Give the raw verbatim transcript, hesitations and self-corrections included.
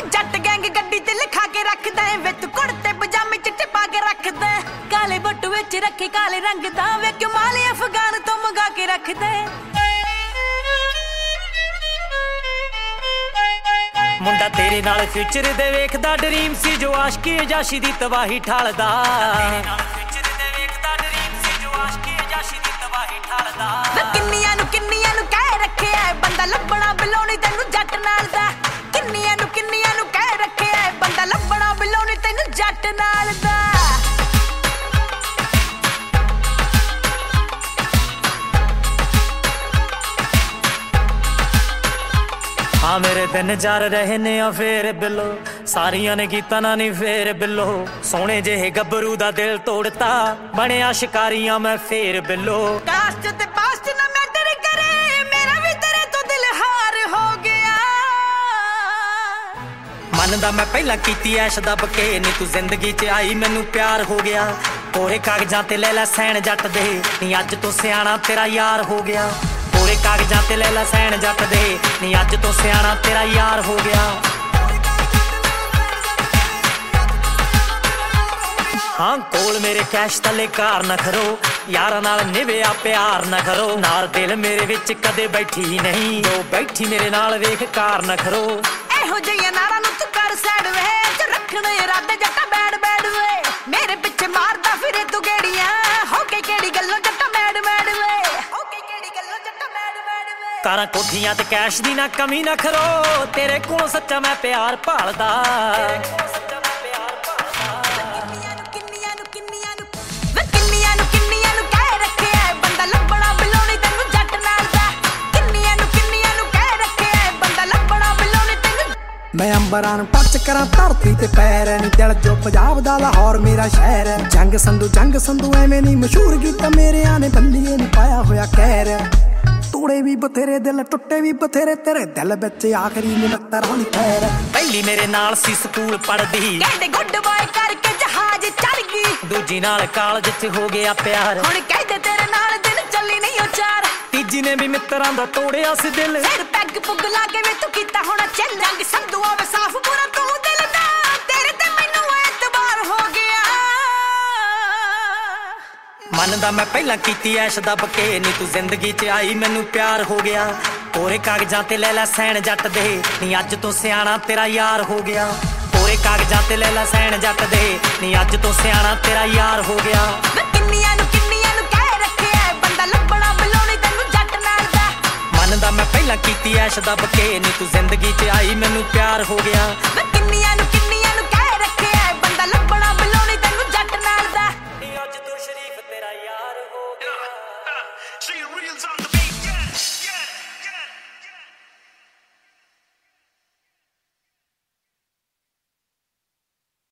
जट gang गड्डी ते लिखा के रखदा है वे तू कुड़ते पजामे चिट्टे पा के रखदा है काले बट्टू विच रखे काले रंग दा वे कमाल अफगान तो मंगा के रखदा है मुंडा तेरे नाल फ्यूचर दे वेखदा ड्रीम सी जो आशिकी अजाशी दी तबाही ठालदा तेरे नाल फ्यूचर दे वेखदा ड्रीम सी जो आशिकी अजाशी दी तबाही ठालदा वे किन्नियां नु किन्नियां नु कह रखिया है बंदा लभना बिलोनी तैनू जट नाल दा किन्नियां नु किन्नियां नु कह रखिया है बंदा लभना बिलोनी तैनू जट नाल दा हाँ मेरे दिन जार रहे ने फेर बिलो सारिया ने कीता ना नी फेर बिलो सोने जेहे गबरू दा दिल तोड़ता बने शिकारियां मैं फेर बिलो कास्ट ते पास्ट ना मैटर करे मेरा भी तेरे तो दिल हार हो गया मन दा मैं पहला कीती ऐश दब के नी तू जिंदगी च आई मैनू प्यार हो गया कोरे कागजां ते ले लै सैन जट दे नी अज तो सियाणा तेरा यार हो गया कोरे कागजां ते ले लै सैन जट दे नी अज तो सियाणा तेरा यार हो गया हाँ कोल मेरे कैश तले कार न करो यारां नाल निभया प्यार न करो नाल दिल मेरे विच कदे बैठी नहीं जो बैठी मेरे नाल वेख कार न करो एहो जिहियां नारां नूं तू कर सैड वे च रखणे इरादे जट्टा बैड बैड वे मेरे पिछे मारदा फिरे तू गेड़ियां हो के केड़ी गल्लों जट्टा मैड मैड वे हो के केड़ी गल्लों जट्टा मैड मैड वे कारां कोठियां ते कैश दी ना कमी ना करो तेरे कोल सच्चा मैं प्यार भालदा मैं अंबरां नूं टच करा धरती ते पैर नी दिल जो पंजाब दा लाहौर मेरा शहर जंग संधू जंग संधू एवें नी मशहूर गीत मेरे आने बल्लिए नी पाया होया कहर तोड़े भी बथेरे दिल टुटे भी बथेरे तेरे दिल विच आखरी निमत्तर होनी खैर पहली मेरे नाल सी स्कूल पढ़दी कहंदे गुड बॉय करके जहाज चढ़ गई दूजी नाल कॉलेज च हो गया प्यार हुण कहंदे तेरे नाल दिन चली नहीं ओ चार तीजी ने भी मित्रां दा तोड़िया सी दिल फिर पैग पुग ला के वे तू कीता होना चल जंग संधू आवे साफ पूरा तू दिल दा तेरे ते मैनू एतबार हो गया मन दा मैं पहला कीती ऐश दब के नी तू जिंदगी च आई मैनू प्यार हो गया कोरे कागजां ते ले लै सैन जट दे नी अज तो सियाणा तेरा यार हो गया कोरे कागजां ते ले लै सैन जट दे नी अज तो सियाणा तेरा यार हो गया किन्नियां नू किन्नियां नू कह रखिया बंदा लभना बिलोनी तैनू जट नाल दा मन दा मैं पहला कीती ऐश दब के नी तू जिंदगी च आई मैनू प्यार हो गया किन्नियां नू किन्नियां नू कह रखिया बंदा लभना